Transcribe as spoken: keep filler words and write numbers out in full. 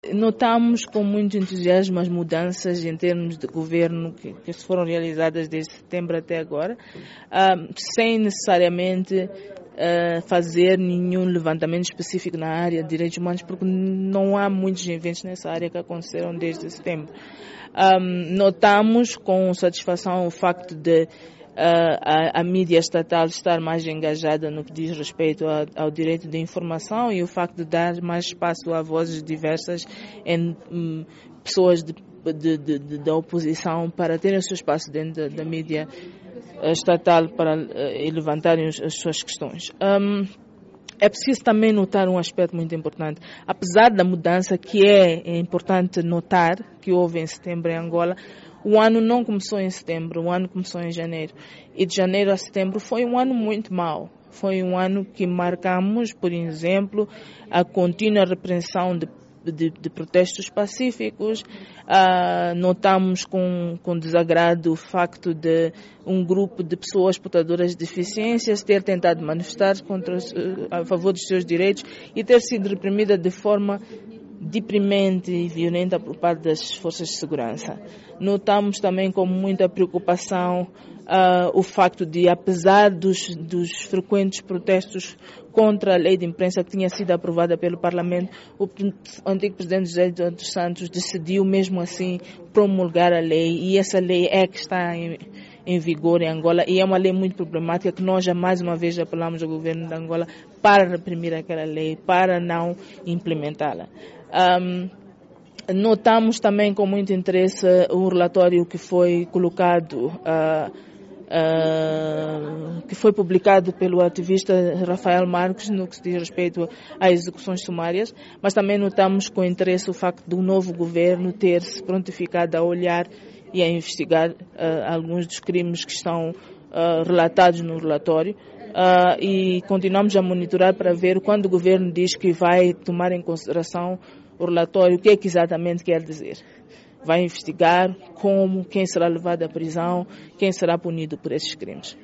Notamos com muito entusiasmo as mudanças em termos de governo que, que foram realizadas desde setembro até agora, uh, sem necessariamente uh, fazer nenhum levantamento específico na área de direitos humanos, porque não há muitos eventos nessa área que aconteceram desde setembro. Um, notamos com satisfação o facto de Uh, a, a mídia estatal estar mais engajada no que diz respeito a, ao direito de informação e o facto de dar mais espaço a vozes diversas em um, pessoas de, de, de, de, da oposição para terem o seu espaço dentro da, da mídia uh, estatal para uh, levantarem as, as suas questões. Um, É preciso também notar um aspecto muito importante. Apesar da mudança que é, é importante notar que houve em setembro em Angola, o ano não começou em setembro, o ano começou em janeiro. E de janeiro a setembro foi um ano muito mau. Foi um ano que marcamos, por exemplo, a contínua repressão de De, de protestos pacíficos. Uh, notamos com, com desagrado o facto de um grupo de pessoas portadoras de deficiências ter tentado manifestar contra, uh, a favor dos seus direitos e ter sido reprimida de forma deprimente e violenta por parte das forças de segurança. Notamos também com muita preocupação uh, o facto de, apesar dos, dos frequentes protestos contra a lei de imprensa que tinha sido aprovada pelo Parlamento, o antigo presidente José dos Santos decidiu mesmo assim promulgar a lei, e essa lei é que está em, em vigor em Angola, e é uma lei muito problemática que nós já mais uma vez apelamos ao governo de Angola para reprimir aquela lei, para não implementá-la. Um, notamos também com muito interesse o relatório que foi colocado, uh, uh, que foi publicado pelo ativista Rafael Marques no que se diz respeito a execuções sumárias, mas também notamos com interesse o facto do novo governo ter se prontificado a olhar e a investigar uh, alguns dos crimes que estão uh, relatados no relatório. Uh, e continuamos a monitorar para ver quando o governo diz que vai tomar em consideração o relatório, o que é que exatamente quer dizer. Vai investigar como, quem será levado à prisão, quem será punido por esses crimes.